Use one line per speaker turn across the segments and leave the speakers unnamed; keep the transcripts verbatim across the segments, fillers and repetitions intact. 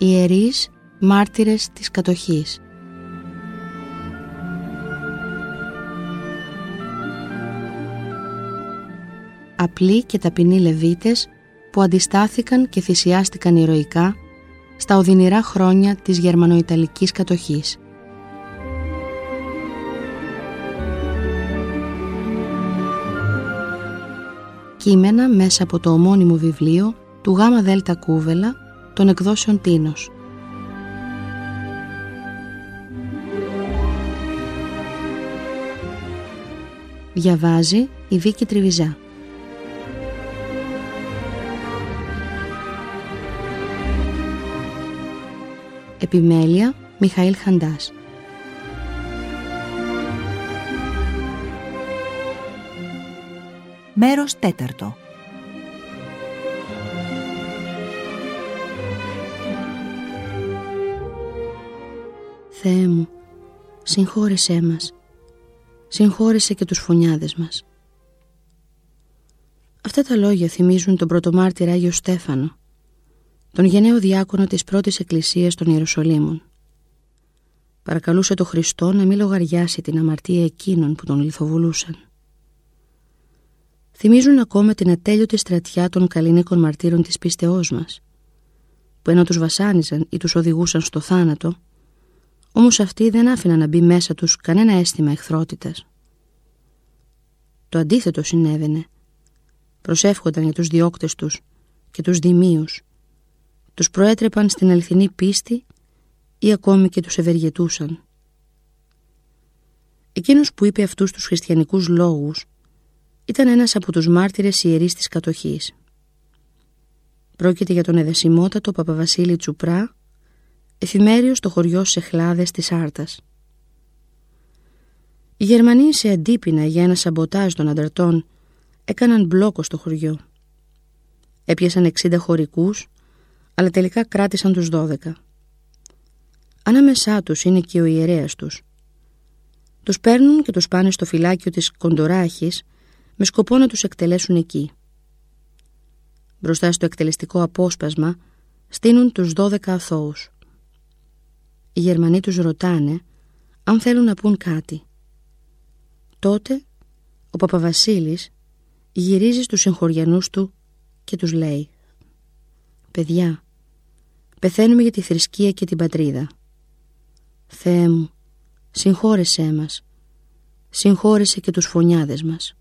Ιερείς μάρτυρες της κατοχής. Απλοί και ταπεινοί Λεβίτες που αντιστάθηκαν και θυσιάστηκαν ηρωικά στα οδυνηρά χρόνια της γερμανοϊταλικής κατοχής. Κείμενα μέσα από το ομώνυμο βιβλίο του Γάμα Δέλτα Κούβελα των εκδόσεων Τίνος. Διαβάζει η Βίκη Τριβιζά. Επιμέλεια Μιχαήλ Χαντάς.
Μέρος τέταρτο.
Θεέ μου, συγχώρεσέ μας, συγχώρεσέ και τους φωνιάδες μας. Αυτά τα λόγια θυμίζουν τον πρωτομάρτυρα Άγιο Στέφανο, τον γενναίο διάκονο της πρώτης εκκλησίας των Ιεροσολύμων. Παρακαλούσε το Χριστό να μην λογαριάσει την αμαρτία εκείνων που τον λιθοβουλούσαν. Θυμίζουν ακόμα την ατέλειωτη στρατιά των καλλινίκων μαρτύρων της πίστεώς μας, που ενώ τους βασάνιζαν ή τους οδηγούσαν στο θάνατο, όμως αυτοί δεν άφηναν να μπει μέσα τους κανένα αίσθημα εχθρότητας. Το αντίθετο συνέβαινε. Προσεύχονταν για τους διώκτες τους και τους δημίους, τους προέτρεπαν στην αληθινή πίστη ή ακόμη και τους ευεργετούσαν. Εκείνος που είπε αυτούς τους χριστιανικούς λόγους ήταν ένας από τους μάρτυρες ιερείς της κατοχής. Πρόκειται για τον εδεσιμότατο Παπαβασίλη Τσουπρά, εφημέριο στο χωριό Σεχλάδες της Άρτας. Οι Γερμανοί σε αντίπεινα για ένα σαμποτάζ των ανταρτών έκαναν μπλόκο στο χωριό. Έπιασαν εξήντα χωρικούς, αλλά τελικά κράτησαν τους δώδεκα. Ανάμεσά τους είναι και ο ιερέας τους. Τους παίρνουν και τους πάνε στο φυλάκιο της Κοντοράχης με σκοπό να τους εκτελέσουν εκεί. Μπροστά στο εκτελεστικό απόσπασμα στείνουν τους δώδεκα αθώους. Οι Γερμανοί τους ρωτάνε αν θέλουν να πούν κάτι. Τότε ο Παπαβασίλης γυρίζει στους συγχωριανούς του και τους λέει: «Παιδιά, πεθαίνουμε για τη θρησκεία και την πατρίδα. Θεέ μου, συγχώρεσέ μας, συγχώρεσέ και τους φωνιάδες μας».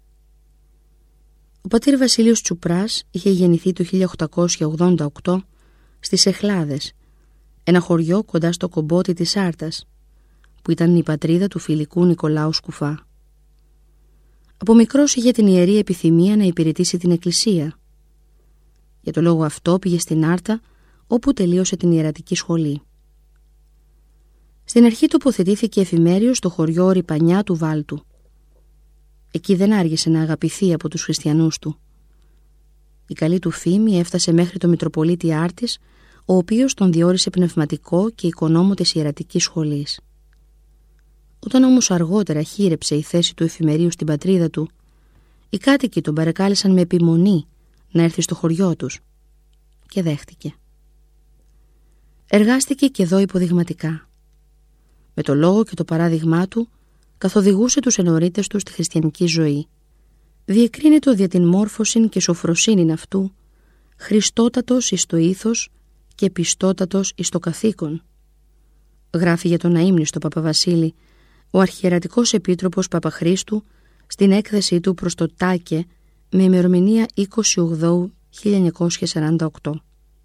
Ο πατήρ Βασίλειος Τσουπράς είχε γεννηθεί το χίλια οκτακόσια ογδόντα οκτώ στις Εχλάδες, ένα χωριό κοντά στο κομπότι της Άρτας, που ήταν η πατρίδα του φιλικού Νικολάου Σκουφά. Από μικρός είχε την ιερή επιθυμία να υπηρετήσει την εκκλησία. Για το λόγο αυτό πήγε στην Άρτα, όπου τελείωσε την ιερατική σχολή. Στην αρχή τοποθετήθηκε εφημέριος στο χωριό Ριπανιά του Βάλτου. Εκεί δεν άργησε να αγαπηθεί από τους χριστιανούς του. Η καλή του φήμη έφτασε μέχρι το Μητροπολίτη Άρτης, ο οποίος τον διόρισε πνευματικό και οικονόμο της ιερατικής σχολής. Όταν όμως αργότερα χείρεψε η θέση του εφημερίου στην πατρίδα του, οι κάτοικοι τον παρακάλεσαν με επιμονή να έρθει στο χωριό τους και δέχτηκε. Εργάστηκε και εδώ υποδειγματικά. Με το λόγο και το παράδειγμά του καθοδηγούσε τους ενορίτες του στη χριστιανική ζωή. Διεκρίνεται δια την μόρφωσιν και σοφροσύνην αυτού, χριστότατος εις το ήθος και πιστότατος εις το καθήκον. Γράφει για τον αείμνηστο Παπαβασίλη ο αρχιερατικός επίτροπος Παπαχρήστου στην έκθεσή του προς το Τάκε με ημερομηνία είκοσι οκτώ χίλια εννιακόσια σαράντα οκτώ.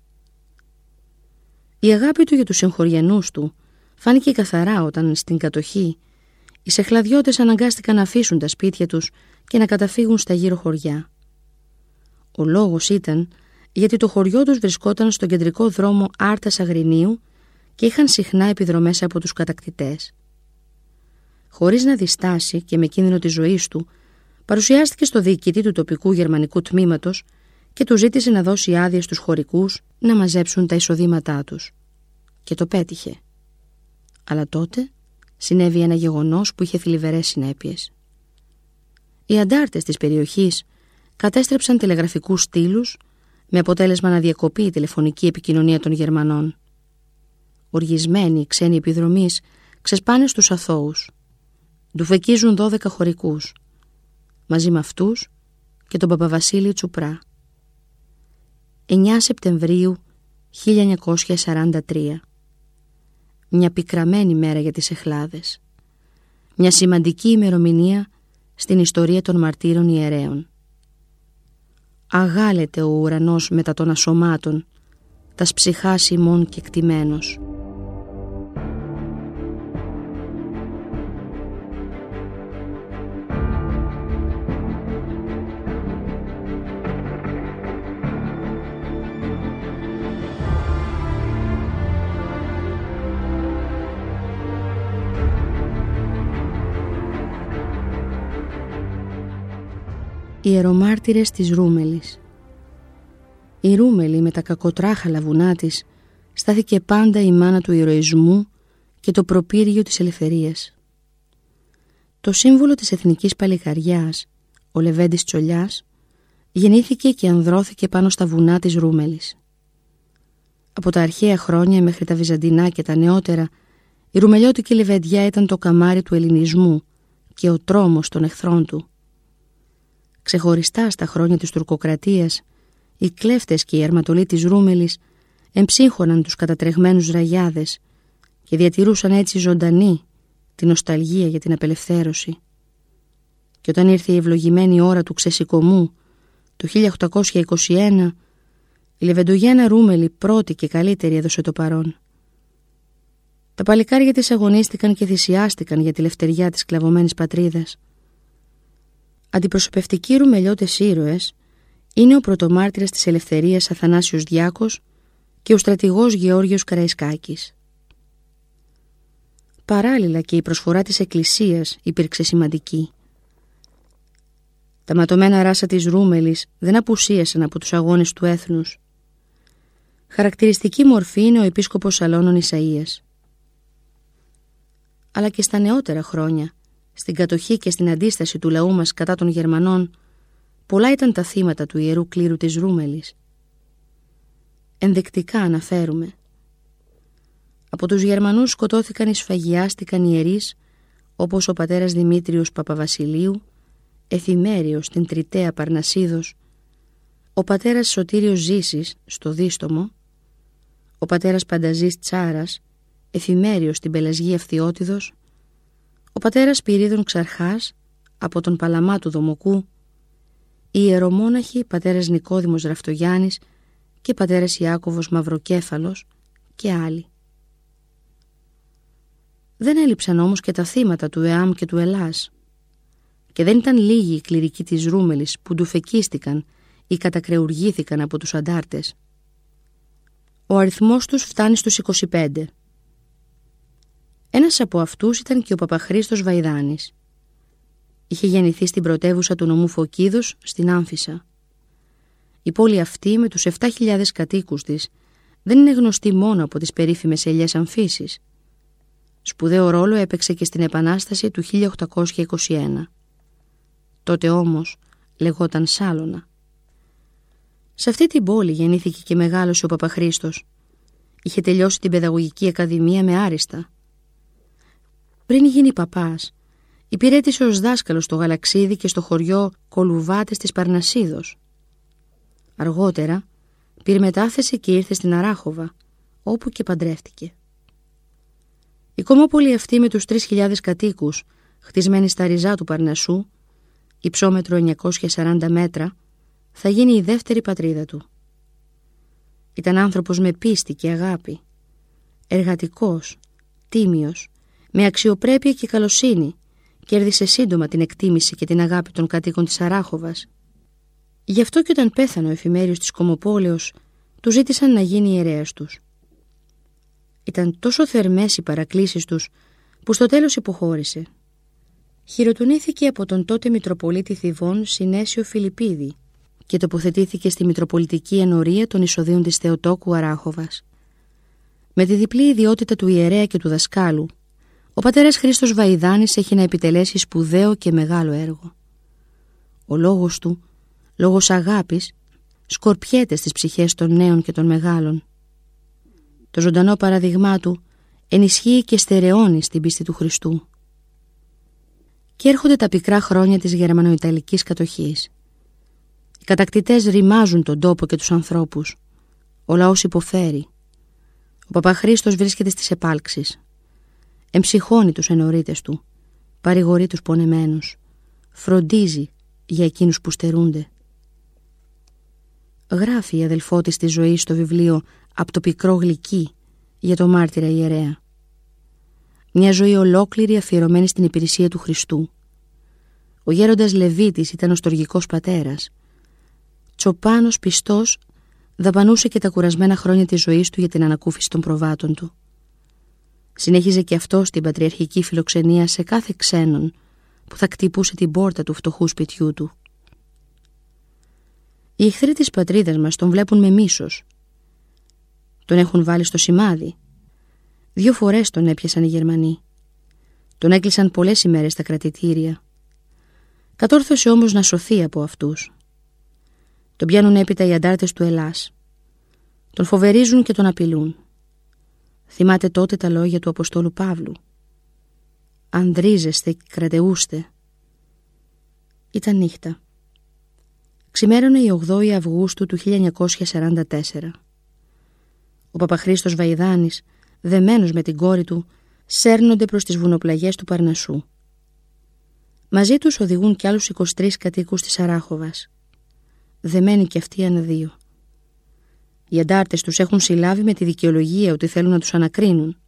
Η αγάπη του για τους συγχωριανούς του φάνηκε καθαρά όταν στην κατοχή οι σεχλαδιώτες αναγκάστηκαν να αφήσουν τα σπίτια τους και να καταφύγουν στα γύρω χωριά. Ο λόγος ήταν γιατί το χωριό τους βρισκόταν στον κεντρικό δρόμο Άρτας Αγρινίου και είχαν συχνά επιδρομές από τους κατακτητές. Χωρίς να διστάσει και με κίνδυνο της ζωής του, παρουσιάστηκε στο διοικητή του τοπικού γερμανικού τμήματος και του ζήτησε να δώσει άδεια στους χωρικούς να μαζέψουν τα εισοδήματά τους. Και το πέτυχε. Αλλά τότε συνέβη ένα γεγονός που είχε θλιβερές συνέπειες. Οι αντάρτες της περιοχής κατέστρεψαν τηλεγραφικούς στήλους με αποτέλεσμα να διακοπεί η τηλεφωνική επικοινωνία των Γερμανών. οργισμένοι ξένοι επιδρομείς, ξεσπάνε στους αθώους. Ντουφεκίζουν δώδεκα χωρικούς, μαζί με αυτούς και τον Παπαβασίλη Τσουπρά. εννέα Σεπτεμβρίου χίλια εννιακόσια σαράντα τρία. Μια πικραμένη μέρα για τις Αιχλάδες. Μια σημαντική ημερομηνία στην ιστορία των μαρτύρων ιερέων. Αγάλεται ο ουρανός μετά των ασωμάτων, τας ψυχάς ημών κεκτημένος. Οι ιερομάρτυρες της Ρούμελης. Η Ρούμελη με τα κακοτράχαλα βουνά της στάθηκε πάντα η μάνα του ηρωισμού και το προπύργιο της ελευθερίας. Το σύμβολο της εθνικής παλικαριάς, ο Λεβέντης Τσολιάς, γεννήθηκε και ανδρώθηκε πάνω στα βουνά της Ρούμελης. Από τα αρχαία χρόνια μέχρι τα βυζαντινά και τα νεότερα, η ρουμελιώτικη λεβεντιά ήταν το καμάρι του ελληνισμού και ο τρόμος των εχθρών του. Ξεχωριστά στα χρόνια της τουρκοκρατίας, οι κλέφτες και οι αρματολοί της Ρούμελης εμψύχωναν τους κατατρεγμένους ραγιάδες και διατηρούσαν έτσι ζωντανή την νοσταλγία για την απελευθέρωση. Και όταν ήρθε η ευλογημένη ώρα του ξεσηκωμού το χίλια οκτακόσια είκοσι ένα, η Λεβεντογένα Ρούμελη πρώτη και καλύτερη έδωσε το παρόν. Τα παλικάρια της αγωνίστηκαν και θυσιάστηκαν για τη λευτεριά της σκλαβωμένης πατρίδας. Αντιπροσωπευτικοί ρουμελιώτες ήρωες είναι ο πρωτομάρτυρας της ελευθερίας Αθανάσιος Διάκος και ο στρατηγός Γεώργιος Καραϊσκάκης. Παράλληλα και η προσφορά της Εκκλησίας υπήρξε σημαντική. Τα ματωμένα ράσα της Ρούμελης δεν απουσίασαν από τους αγώνες του έθνους. Χαρακτηριστική μορφή είναι ο επίσκοπος Σαλώνων Ισαΐας. Αλλά και στα νεότερα χρόνια, στην κατοχή και στην αντίσταση του λαού μας κατά των Γερμανών, πολλά ήταν τα θύματα του ιερού κλήρου της Ρούμελης. Ενδεικτικά αναφέρουμε. Από τους Γερμανούς σκοτώθηκαν ή σφαγιάστηκαν ιερείς όπως ο πατέρας Δημήτριος Παπαβασιλείου, εφημέριος στην Τριταία Παρνασίδος, ο πατέρας Σωτήριος Ζήσης στο Δίστομο, ο πατέρας Πανταζής Τσάρας, εφημέριος στην Πελασγή Αυθιώτιδος, ο πατέρας Πυρίδων Ξαρχάς από τον Παλαμά του Δομοκού, οι ιερομόναχοι πατέρας Νικόδημος Ραφτογιάννης και πατέρας Ιάκωβος Μαυροκέφαλος και άλλοι. Δεν έλειψαν όμως και τα θύματα του ΕΑΜ και του Ελλάς. Και δεν ήταν λίγοι οι κληρικοί της Ρούμελης που ντουφεκίστηκαν ή κατακρεουργήθηκαν από τους αντάρτες. Ο αριθμός τους φτάνει στους είκοσι πέντε. Ένας από αυτούς ήταν και ο Παπαχρήστος Βαϊδάνης. Είχε γεννηθεί στην πρωτεύουσα του νομού Φωκίδος, στην Άμφισσα. Η πόλη αυτή με τους επτά χιλιάδες κατοίκους της δεν είναι γνωστή μόνο από τις περίφημες ελιές Αμφίσης. Σπουδαίο ρόλο έπαιξε και στην Επανάσταση του χίλια οκτακόσια είκοσι ένα. Τότε όμως λεγόταν Σάλωνα. Σε αυτή την πόλη γεννήθηκε και μεγάλωσε ο Παπαχρήστος. Είχε τελειώσει την παιδαγωγική ακαδημία με άριστα. Πριν γίνει παπάς, υπηρέτησε ως δάσκαλος στο Γαλαξίδι και στο χωριό Κολουβάτες της Παρνασίδος. Αργότερα πήρε μετάθεση και ήρθε στην Αράχοβα, όπου και παντρεύτηκε. Η κομμόπολη αυτή με τους τρεις χιλιάδες κατοίκους, χτισμένη στα ριζά του Παρνασσού, υψόμετρο εννιακόσια σαράντα μέτρα, θα γίνει η δεύτερη πατρίδα του. Ήταν άνθρωπος με πίστη και αγάπη, εργατικός, τίμιος, με αξιοπρέπεια και καλοσύνη, κέρδισε σύντομα την εκτίμηση και την αγάπη των κατοίκων της Αράχοβας. Γι' αυτό και όταν πέθανε ο εφημέριος της Κομμοπόλεως, του ζήτησαν να γίνει ιερέας τους. Ήταν τόσο θερμές οι παρακλήσεις τους, που στο τέλος υποχώρησε. Χειροτονήθηκε από τον τότε Μητροπολίτη Θηβών Συνέσιο Φιλιππίδη και τοποθετήθηκε στη Μητροπολιτική Ενορία των Εισοδίων της Θεοτόκου Αράχοβας. Με τη διπλή ιδιότητα του ιερέα και του δασκάλου, ο πατέρας Χρήστος Βαϊδάνης έχει να επιτελέσει σπουδαίο και μεγάλο έργο. Ο λόγος του, λόγος αγάπης, σκορπιέται στις ψυχές των νέων και των μεγάλων. Το ζωντανό παράδειγμά του ενισχύει και στερεώνει στην πίστη του Χριστού. Και έρχονται τα πικρά χρόνια της γερμανοϊταλικής κατοχής. Οι κατακτητές ρημάζουν τον τόπο και τους ανθρώπους. Ο λαός υποφέρει. Ο Παπαχρήστος βρίσκεται στις επάλξεις. Εμψυχώνει τους ενορίτες του, παρηγορεί τους πονεμένους, φροντίζει για εκείνους που στερούνται. Γράφει η αδελφότης της ζωής στο βιβλίο «Απ' το πικρό γλυκί» για το μάρτυρα ιερέα. Μια ζωή ολόκληρη αφιερωμένη στην υπηρεσία του Χριστού. Ο γέροντας Λεβίτης ήταν ο στοργικός πατέρας. Τσοπάνος πιστός δαπανούσε και τα κουρασμένα χρόνια της ζωής του για την ανακούφιση των προβάτων του. Συνέχιζε και αυτός την πατριαρχική φιλοξενία σε κάθε ξένον που θα κτυπούσε την πόρτα του φτωχού σπιτιού του. Οι εχθροί της πατρίδας μας τον βλέπουν με μίσος. Τον έχουν βάλει στο σημάδι. Δύο φορές τον έπιασαν οι Γερμανοί. Τον έκλεισαν πολλές ημέρες στα κρατητήρια. Κατόρθωσε όμως να σωθεί από αυτούς. Τον πιάνουν έπειτα οι αντάρτες του Ελλάς. Τον φοβερίζουν και τον απειλούν. Θυμάται τότε τα λόγια του Αποστόλου Παύλου. «Ανδρίζεστε και κρατεούστε». Ήταν νύχτα. Ξημέρωνε η ογδόη Αυγούστου του χίλια εννιακόσια σαράντα τέσσερα. Ο Παπαχρήστος Βαϊδάνης, δεμένος με την κόρη του, σέρνονται προς τις βουνοπλαγιές του Παρνασσού. Μαζί τους οδηγούν κι άλλους είκοσι τρεις κατοίκους της Αράχοβας. Δεμένοι κι αυτοί ανά δύο. Οι αντάρτες τους έχουν συλλάβει με τη δικαιολογία ότι θέλουν να τους ανακρίνουν.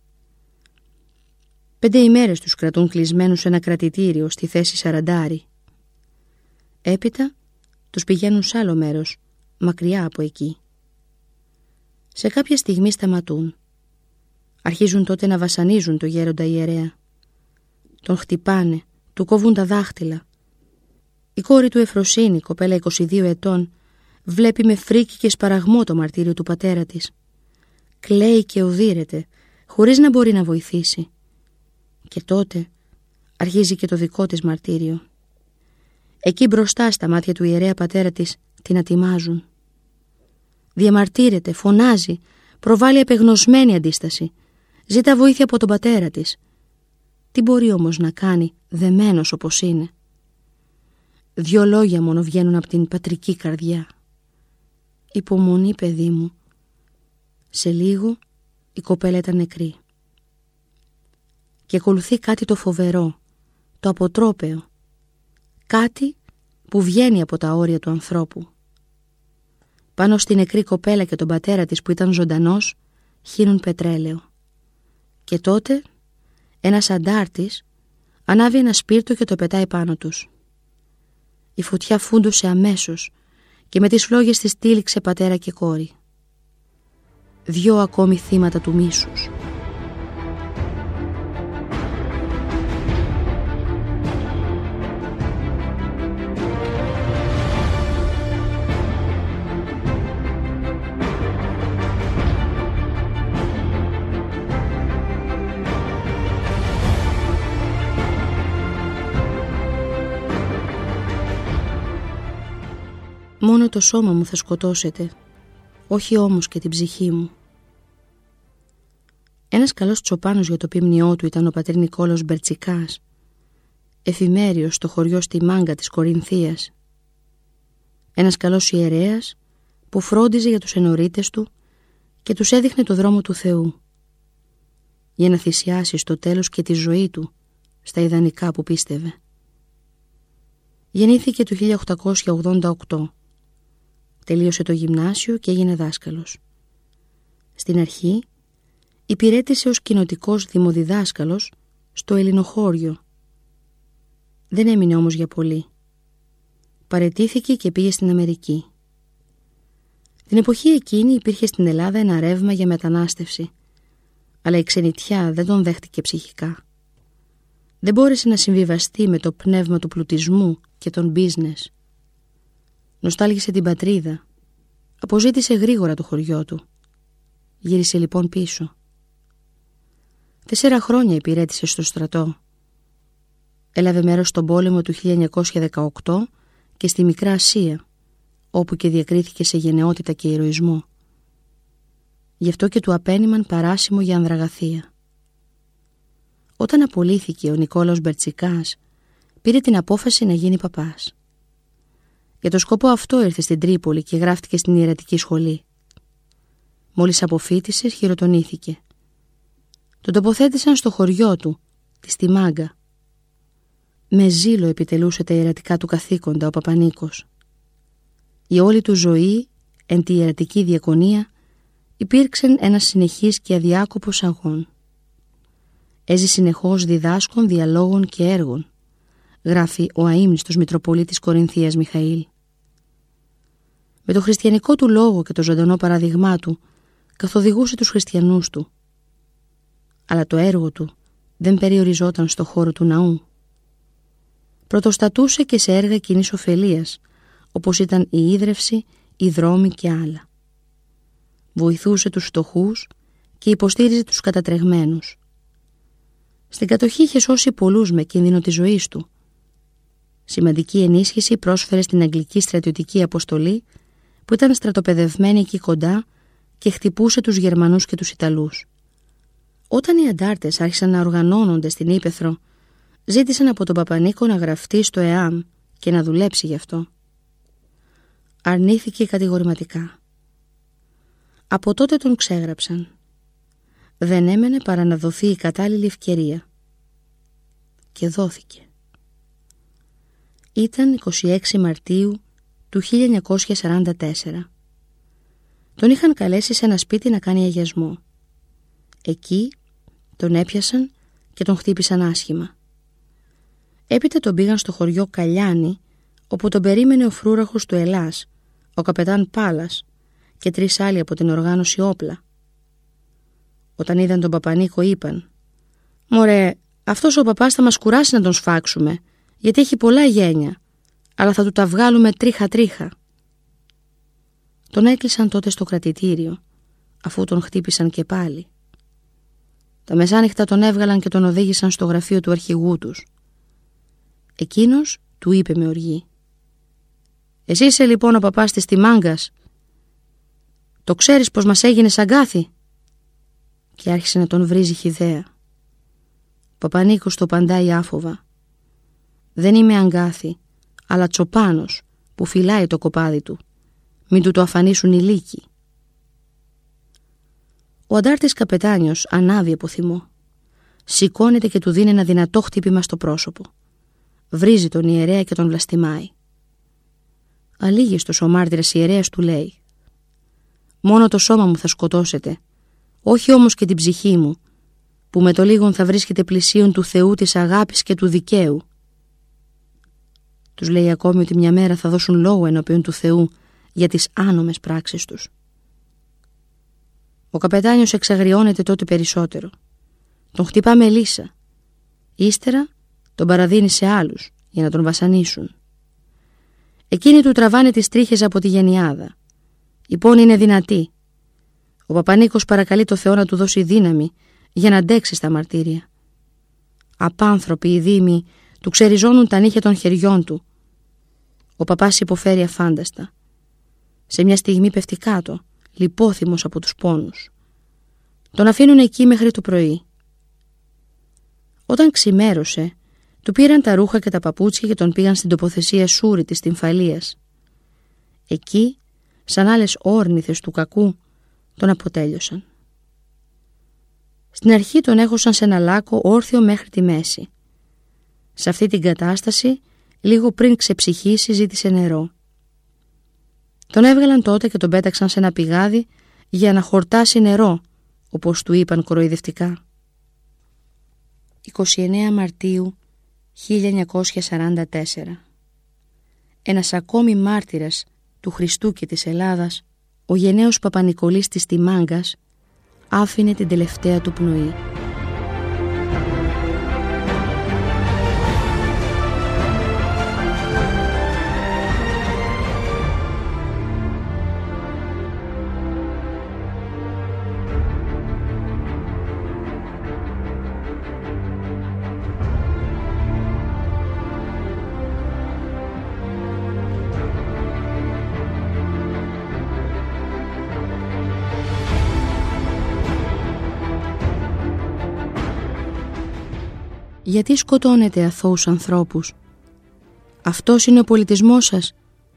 Πέντε ημέρες τους κρατούν κλεισμένους σε ένα κρατητήριο στη θέση Σαραντάρη. Έπειτα τους πηγαίνουν σε άλλο μέρος, μακριά από εκεί. Σε κάποια στιγμή σταματούν. Αρχίζουν τότε να βασανίζουν το γέροντα ιερέα. Τον χτυπάνε, του κόβουν τα δάχτυλα. Η κόρη του Εφροσύνη, κοπέλα είκοσι δύο ετών, βλέπει με φρίκη και σπαραγμό το μαρτύριο του πατέρα της. Κλαίει και οδύρεται, χωρίς να μπορεί να βοηθήσει. Και τότε αρχίζει και το δικό της μαρτύριο. Εκεί μπροστά στα μάτια του ιερέα πατέρα της την ατιμάζουν. Διαμαρτύρεται, φωνάζει, προβάλλει απεγνωσμένη αντίσταση. Ζητά βοήθεια από τον πατέρα της. Τι μπορεί όμως να κάνει δεμένος όπως είναι? Δυο λόγια μόνο βγαίνουν από την πατρική καρδιά. «Υπομονή, παιδί μου». Σε λίγο η κοπέλα ήταν νεκρή. Και ακολουθεί κάτι το φοβερό, το αποτρόπαιο. Κάτι που βγαίνει από τα όρια του ανθρώπου. Πάνω στη νεκρή κοπέλα και τον πατέρα της που ήταν ζωντανός χύνουν πετρέλαιο. Και τότε ένας αντάρτης ανάβει ένα σπίρτο και το πετάει πάνω τους. Η φωτιά φούντωσε αμέσως και με τις φλόγες της τύλιξε πατέρα και κόρη. Δυο ακόμη θύματα του μίσους. Μόνο το σώμα μου θα σκοτώσετε, όχι όμως και την ψυχή μου. Ένας καλός τσοπάνος για το ποιμνιό του ήταν ο πατήρ Νικόλαος Μπερτσικάς, εφημέριος στο χωριό στη Μάγκα της Κορινθίας. Ένας καλός ιερέας που φρόντιζε για τους ενορίτες του και τους έδειχνε το δρόμο του Θεού, για να θυσιάσει στο τέλος και τη ζωή του στα ιδανικά που πίστευε. Γεννήθηκε το χίλια οκτακόσια ογδόντα οκτώ. Τελείωσε το γυμνάσιο και έγινε δάσκαλος. Στην αρχή υπηρέτησε ως κοινοτικός δημοδιδάσκαλος στο Ελληνοχώριο. Δεν έμεινε όμως για πολύ. Παραιτήθηκε και πήγε στην Αμερική. Την εποχή εκείνη υπήρχε στην Ελλάδα ένα ρεύμα για μετανάστευση, αλλά η ξενιτιά δεν τον δέχτηκε ψυχικά. Δεν μπόρεσε να συμβιβαστεί με το πνεύμα του πλουτισμού και των business. Νοστάλγησε την πατρίδα. Αποζήτησε γρήγορα το χωριό του. Γύρισε λοιπόν πίσω. Τέσσερα χρόνια υπηρέτησε στο στρατό. Έλαβε μέρος στον πόλεμο του χίλια εννιακόσια δεκαοκτώ και στη Μικρά Ασία, όπου και διακρίθηκε σε γενναιότητα και ηρωισμό. Γι' αυτό και του απένιμαν παράσημο για ανδραγαθία. Όταν απολύθηκε ο Νικόλαος Μπερτσικάς, πήρε την απόφαση να γίνει παπάς. Για το σκοπό αυτό ήρθε στην Τρίπολη και γράφτηκε στην ιερατική σχολή. Μόλις αποφοίτησε, χειροτονήθηκε. Τον τοποθέτησαν στο χωριό του, τη Στιμάγκα. Με ζήλο επιτελούσε τα ιερατικά του καθήκοντα ο Παπανίκος. Η όλη του ζωή, εν τη ιερατική διακονία, υπήρξε ένας συνεχής και αδιάκοπος αγών. Έζησε συνεχώς διδάσκων, διαλόγων και έργων, γράφει ο αείμνηστος Μητροπολίτης Κορινθίας Μιχαήλ. Με το χριστιανικό του λόγο και το ζωντανό παράδειγμά του καθοδηγούσε τους χριστιανούς του. Αλλά το έργο του δεν περιοριζόταν στο χώρο του ναού. Πρωτοστατούσε και σε έργα κοινής ωφελίας, όπως ήταν η ίδρυυση, οι δρόμοι και άλλα. Βοηθούσε τους φτωχούς και υποστήριζε τους κατατρεγμένους. Στην κατοχή είχε σώσει πολλούς με κίνδυνο της ζωής του. Σημαντική ενίσχυση πρόσφερε στην Αγγλική στρατιωτική αποστολή που ήταν στρατοπεδευμένη εκεί κοντά και χτυπούσε τους Γερμανούς και τους Ιταλούς. Όταν οι αντάρτες άρχισαν να οργανώνονται στην Ύπαιθρο, ζήτησαν από τον Παπανίκο να γραφτεί στο ΕΑΜ και να δουλέψει γι' αυτό. Αρνήθηκε κατηγορηματικά. Από τότε τον ξέγραψαν. Δεν έμενε παρά να δοθεί η κατάλληλη ευκαιρία. Και δόθηκε. Ήταν εικοστή έκτη Μαρτίου του χίλια εννιακόσια σαράντα τέσσερα. Τον είχαν καλέσει σε ένα σπίτι να κάνει αγιασμό. Εκεί τον έπιασαν και τον χτύπησαν άσχημα. Έπειτα τον πήγαν στο χωριό Καλιάνι, όπου τον περίμενε ο φρούραχος του Ελλάς, ο καπετάν Πάλας και τρεις άλλοι από την οργάνωση όπλα. Όταν είδαν τον Παπανίκο είπαν: «Μωρέ, αυτός ο παπάς θα μας κουράσει να τον σφάξουμε, γιατί έχει πολλά γένια, αλλά θα του τα βγάλουμε τρίχα-τρίχα». Τον έκλεισαν τότε στο κρατητήριο, αφού τον χτύπησαν και πάλι. Τα μεσάνυχτα τον έβγαλαν και τον οδήγησαν στο γραφείο του αρχηγού τους. Εκείνος του είπε με οργή: «Εσύ είσαι λοιπόν ο παπάς της Τιμάγκας. Το ξέρεις πως μας έγινες αγκάθι?» Και άρχισε να τον βρίζει χυδαία. Ο Παπανίκος το παντάει άφοβα: «Δεν είμαι αγκάθι, αλλά τσοπάνος που φυλάει το κοπάδι του. Μην του το αφανίσουν οι λύκοι». Ο αντάρτης καπετάνιος ανάβει από θυμό. Σηκώνεται και του δίνει ένα δυνατό χτύπημα στο πρόσωπο. Βρίζει τον ιερέα και τον βλαστημάει. Αλήγιστος ο μάρτυρας ιερέας του λέει: «Μόνο το σώμα μου θα σκοτώσετε, όχι όμως και την ψυχή μου, που με το λίγον θα βρίσκεται πλησίον του Θεού της αγάπης και του δικαίου». Τους λέει ακόμη ότι μια μέρα θα δώσουν λόγο ενώπιον του Θεού για τις άνομες πράξεις τους. Ο καπετάνιος εξαγριώνεται τότε περισσότερο. Τον χτυπά με λύσα. Ύστερα τον παραδίνει σε άλλους για να τον βασανίσουν. Εκείνοι του τραβάνε τις τρίχες από τη γενιάδα. Η πόνη είναι δυνατή. Ο Παπανίκος παρακαλεί το Θεό να του δώσει δύναμη για να αντέξει στα μαρτύρια. Απάνθρωποι οι δήμοι του ξεριζώνουν τα νύχια των χεριών του. Ο παπάς υποφέρει αφάνταστα. Σε μια στιγμή πέφτει κάτω, λιπόθυμος από τους πόνους. Τον αφήνουν εκεί μέχρι το πρωί. Όταν ξημέρωσε, του πήραν τα ρούχα και τα παπούτσια και τον πήγαν στην τοποθεσία Σούρη της Τυμφαλίας. Εκεί, σαν άλλες όρνηθες του κακού, τον αποτέλειωσαν. Στην αρχή τον έχωσαν σε ένα λάκκο όρθιο μέχρι τη μέση. Σε αυτή την κατάσταση, λίγο πριν ξεψυχήσει, ζήτησε νερό. Τον έβγαλαν τότε και τον πέταξαν σε ένα πηγάδι για να χορτάσει νερό, όπως του είπαν κοροϊδευτικά. εικοστή ενάτη Μαρτίου χίλια εννιακόσια σαράντα τέσσερα. Ένας ακόμη μάρτυρας του Χριστού και της Ελλάδας, ο γενναίος Παπανικολής της Τιμάγκας, άφηνε την τελευταία του πνοή. Γιατί σκοτώνετε αθώους ανθρώπους? Αυτός είναι ο πολιτισμός σας?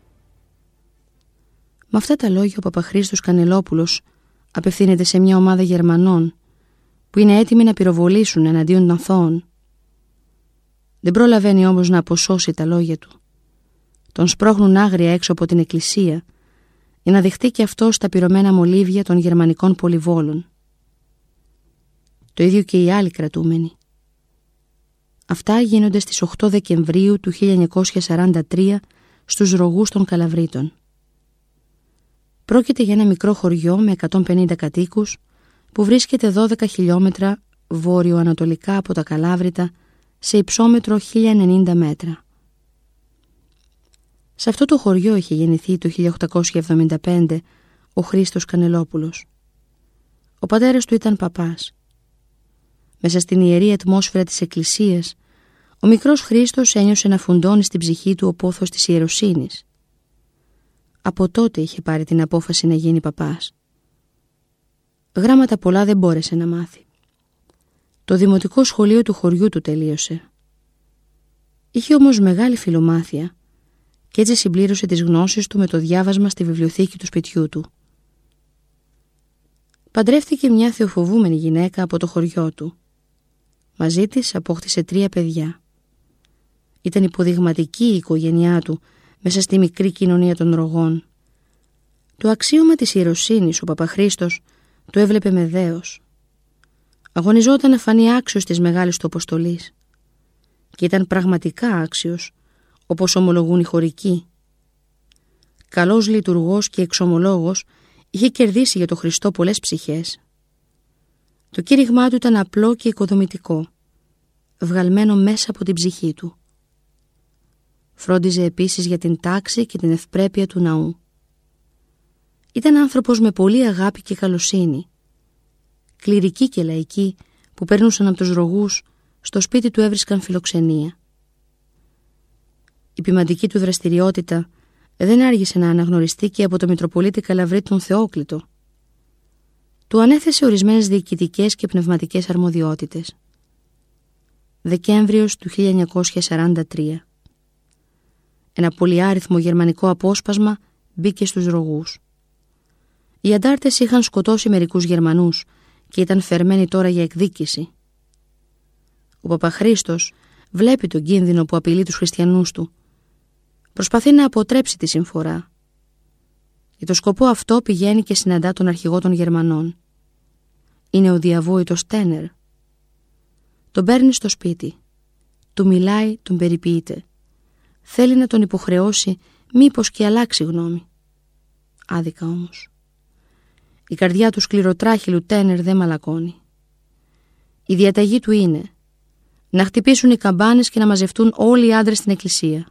Με αυτά τα λόγια ο Παπαχρήστος Κανελόπουλος απευθύνεται σε μια ομάδα Γερμανών που είναι έτοιμοι να πυροβολήσουν εναντίον των αθώων. Δεν προλαβαίνει όμως να αποσώσει τα λόγια του. Τον σπρώχνουν άγρια έξω από την εκκλησία για να δεχτεί και αυτό στα πυρωμένα μολύβια των γερμανικών πολυβόλων. Το ίδιο και οι άλλοι κρατούμενοι. Αυτά γίνονται στις οκτώ Δεκεμβρίου του χίλια εννιακόσια σαράντα τρία στους Ρογούς των Καλαβρίτων. Πρόκειται για ένα μικρό χωριό με εκατόν πενήντα κατοίκους που βρίσκεται δώδεκα χιλιόμετρα βόρειο-ανατολικά από τα Καλάβρητα σε υψόμετρο χίλια ενενήντα μέτρα. Σε αυτό το χωριό είχε γεννηθεί το χίλια οκτακόσια εβδομήντα πέντε ο Χρήστος Κανελόπουλος. Ο πατέρας του ήταν παπάς. Μέσα στην ιερή ατμόσφαιρα της εκκλησίας, ο μικρός Χρήστος ένιωσε να φουντώνει στην ψυχή του ο πόθος της ιεροσύνης. Από τότε είχε πάρει την απόφαση να γίνει παπάς. Γράμματα πολλά δεν μπόρεσε να μάθει. Το δημοτικό σχολείο του χωριού του τελείωσε. Είχε όμως μεγάλη φιλομάθεια και έτσι συμπλήρωσε τις γνώσεις του με το διάβασμα στη βιβλιοθήκη του σπιτιού του. Παντρεύτηκε μια θεοφοβούμενη γυναίκα από το χωριό του. Μαζί της απόκτησε τρία παιδιά. Ήταν υποδειγματική η οικογένειά του μέσα στη μικρή κοινωνία των Ρογών. Το αξίωμα της ιεροσύνης ο Παπαχρήστος το έβλεπε με δέος. Αγωνιζόταν να φανεί άξιος της μεγάλης του αποστολής. Και ήταν πραγματικά άξιος, όπως ομολογούν οι χωρικοί. Καλός λειτουργός και εξομολόγος, είχε κερδίσει για το Χριστό πολλές ψυχές. Το κήρυγμά του ήταν απλό και οικοδομητικό, βγαλμένο μέσα από την ψυχή του. Φρόντιζε επίσης για την τάξη και την ευπρέπεια του ναού. Ήταν άνθρωπος με πολλή αγάπη και καλοσύνη. Κληρικοί και λαϊκοί που παίρνουσαν από τους Ρογούς, στο σπίτι του έβρισκαν φιλοξενία. Η ποιμαντική του δραστηριότητα δεν άργησε να αναγνωριστεί και από το Μητροπολίτη Καλαβρίτων τον Θεόκλητο. Του ανέθεσε ορισμένες διοικητικές και πνευματικές αρμοδιότητες. Δεκέμβριος του χίλια εννιακόσια σαράντα τρία. Ένα πολυάριθμο γερμανικό απόσπασμα μπήκε στους Ρογούς. Οι αντάρτες είχαν σκοτώσει μερικούς Γερμανούς και ήταν φερμένοι τώρα για εκδίκηση. Ο Παπαχρήστος βλέπει τον κίνδυνο που απειλεί τους χριστιανούς του. Προσπαθεί να αποτρέψει τη συμφορά. Για το σκοπό αυτό πηγαίνει και συναντά τον αρχηγό των Γερμανών. Είναι ο διαβόητος Τένερ. Τον παίρνει στο σπίτι. Του μιλάει, τον περιποιείται. Θέλει να τον υποχρεώσει μήπως και αλλάξει γνώμη. Άδικα όμως. Η καρδιά του σκληροτράχυλου Τένερ δεν μαλακώνει. Η διαταγή του είναι να χτυπήσουν οι καμπάνες και να μαζευτούν όλοι οι άντρες στην εκκλησία.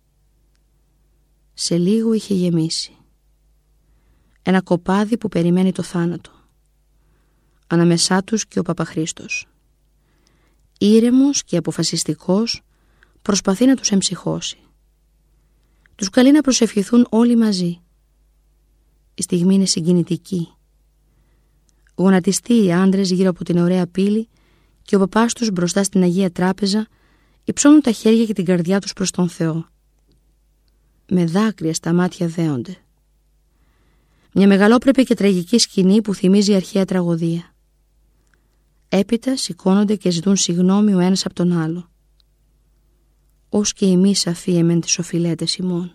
Σε λίγο είχε γεμίσει. Ένα κοπάδι που περιμένει το θάνατο. Ανάμεσά τους και ο Παπαχρήστος. Ήρεμος και αποφασιστικός προσπαθεί να τους εμψυχώσει. Τους καλεί να προσευχηθούν όλοι μαζί. Η στιγμή είναι συγκινητική. Γονατιστεί οι άντρες γύρω από την ωραία πύλη και ο παπάς τους μπροστά στην Αγία Τράπεζα υψώνουν τα χέρια και την καρδιά τους προς τον Θεό. Με δάκρυα στα μάτια δέονται. Μια μεγαλόπρεπη και τραγική σκηνή που θυμίζει αρχαία τραγωδία. Έπειτα σηκώνονται και ζητούν συγγνώμη ο ένας από τον άλλο. Ως και εμείς αφίεμεν τις οφειλέτες ημών.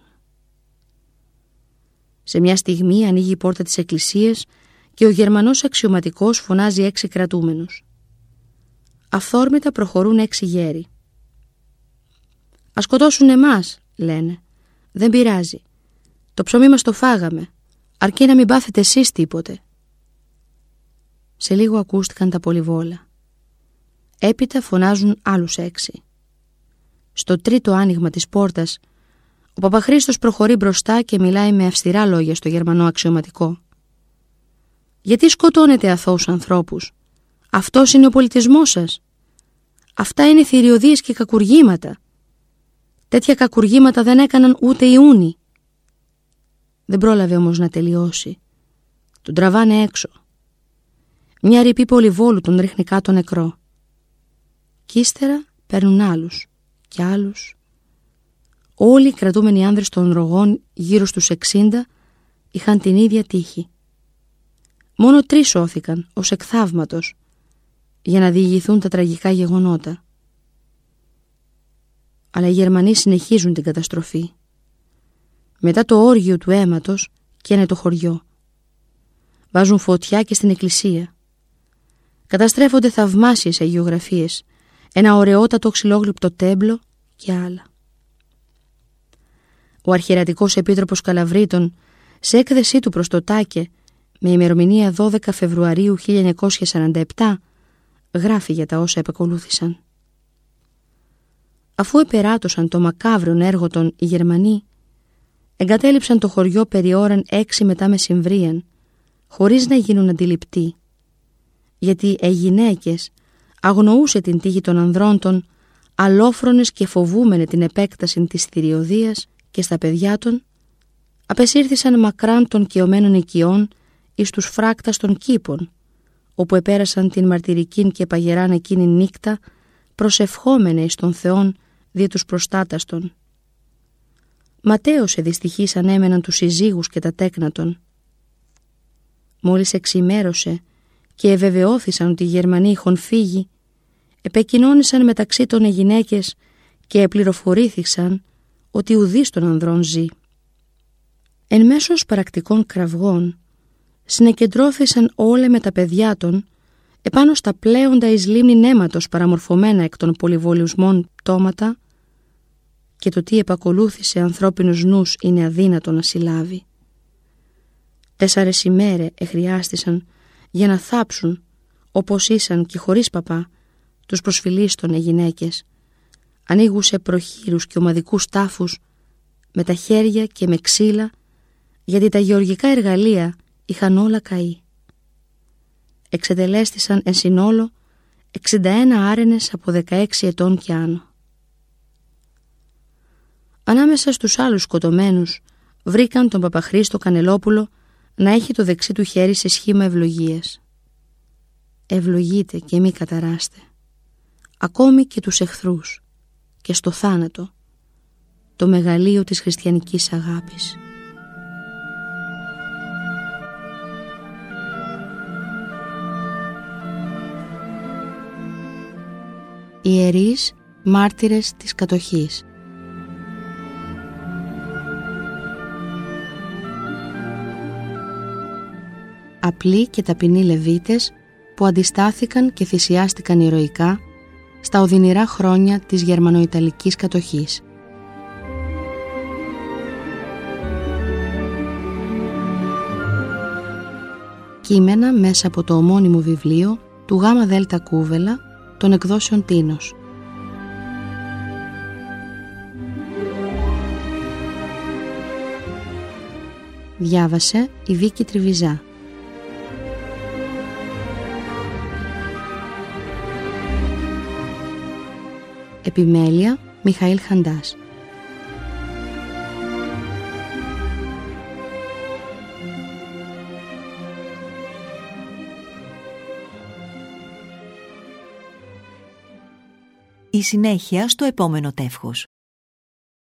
Σε μια στιγμή ανοίγει η πόρτα της εκκλησίας και ο Γερμανός αξιωματικός φωνάζει έξι κρατούμενους. Αυθόρμητα προχωρούν έξι γέροι. «Ας σκοτώσουν εμάς», λένε. «Δεν πειράζει. Το ψωμί μας το φάγαμε, αρκεί να μην πάθετε εσείς τίποτε». Σε λίγο ακούστηκαν τα πολυβόλα. Έπειτα φωνάζουν άλλους έξι. Στο τρίτο άνοιγμα της πόρτας, ο Παπαχρήστος προχωρεί μπροστά και μιλάει με αυστηρά λόγια στο Γερμανό αξιωματικό. «Γιατί σκοτώνετε αθώους ανθρώπους? Αυτός είναι ο πολιτισμός σας. Αυτά είναι θηριωδίες και κακουργήματα. Τέτοια κακουργήματα δεν έκαναν ούτε οι Ούνοι». Δεν πρόλαβε όμως να τελειώσει. Τον τραβάνε έξω. Μια ρηπή πολυβόλου τον ρίχνει κάτω νεκρό. Κι ύστερα παίρνουν άλλους και άλλους. Όλοι οι κρατούμενοι άνδρες των Ρογών γύρω στους εξήντα είχαν την ίδια τύχη. Μόνο τρεις σώθηκαν ως εκ θαύματος για να διηγηθούν τα τραγικά γεγονότα. Αλλά οι Γερμανοί συνεχίζουν την καταστροφή. Μετά το όργιο του αίματος καίνε το χωριό. Βάζουν φωτιά και στην εκκλησία. Καταστρέφονται θαυμάσιες αγιογραφίες, ένα ωραιότατο ξυλόγλυπτο τέμπλο και άλλα. Ο αρχιερατικός επίτροπος Καλαβρίτων, σε έκθεσή του προς το Τάκε με ημερομηνία δώδεκα Φεβρουαρίου χίλια εννιακόσια σαράντα επτά, γράφει για τα όσα επακολούθησαν. Αφού επεράτωσαν το μακάβριον έργο των οι Γερμανοί, εγκατέλειψαν το χωριό περί ώραν έξι μετά μεσημβρίαν, χωρίς να γίνουν αντιληπτοί, γιατί οι γυναίκες αγνοούσε την τύχη των ανδρών των, αλόφρονες και φοβούμενε την επέκταση της θηριωδίας, και στα παιδιά των απεσύρθησαν μακράν των καιωμένων οικειών εις τους φράκτας των κήπων, όπου επέρασαν την μαρτυρικήν και παγεράν εκείνη νύκτα, προσευχόμενε εις των Θεών δια τους προστάτας των. Ματέωσε δυστυχής ανέμεναν τους συζύγους και τα τέκνα των. Μόλις εξημέρωσε και ευεβεβαιώθησαν ότι οι Γερμανοί είχαν φύγει, επεκοινώνησαν μεταξύ των οι γυναίκες και επληροφορήθησαν ότι ουδής των ανδρών ζει. Εν μέσως πρακτικών κραυγών συνεκεντρώθησαν όλα με τα παιδιά των επάνω στα πλέοντα εις λίμνην αίματος παραμορφωμένα εκ των πολυβολισμών πτώματα, και το τι επακολούθησε ανθρώπινος νους είναι αδύνατο να συλλάβει. Τέσσαρες ημέρε εχρειάστησαν για να θάψουν, όπως ήσαν και χωρίς παπά, τους προσφυλίστων γυναίκες, ανοίγουσε προχείρους και ομαδικούς τάφους με τα χέρια και με ξύλα, γιατί τα γεωργικά εργαλεία είχαν όλα καεί. Εξετελέστησαν εν συνόλο εξήντα ένα άρενες από δεκαέξι ετών και άνω. Ανάμεσα στους άλλους σκοτωμένους βρήκαν τον Παπαχρήστο Κανελόπουλο να έχει το δεξί του χέρι σε σχήμα ευλογίας. Ευλογείτε και μη καταράστε, ακόμη και τους εχθρούς, και στο θάνατο, το μεγαλείο της χριστιανικής αγάπης. Ιερείς μάρτυρες της κατοχής. Απλοί και ταπεινοί Λεβίτες που αντιστάθηκαν και θυσιάστηκαν ηρωικά στα οδυνηρά χρόνια της γερμανοϊταλικής κατοχής. Κείμενα μέσα από το ομώνυμο βιβλίο του Γάμα Δέλτα Κούβελα των εκδόσεων Τίνος. Διάβασε η Βίκη Τριβιζά. Επιμέλεια Μιχαήλ Χαντάς.
Η συνέχεια στο επόμενο τεύχος.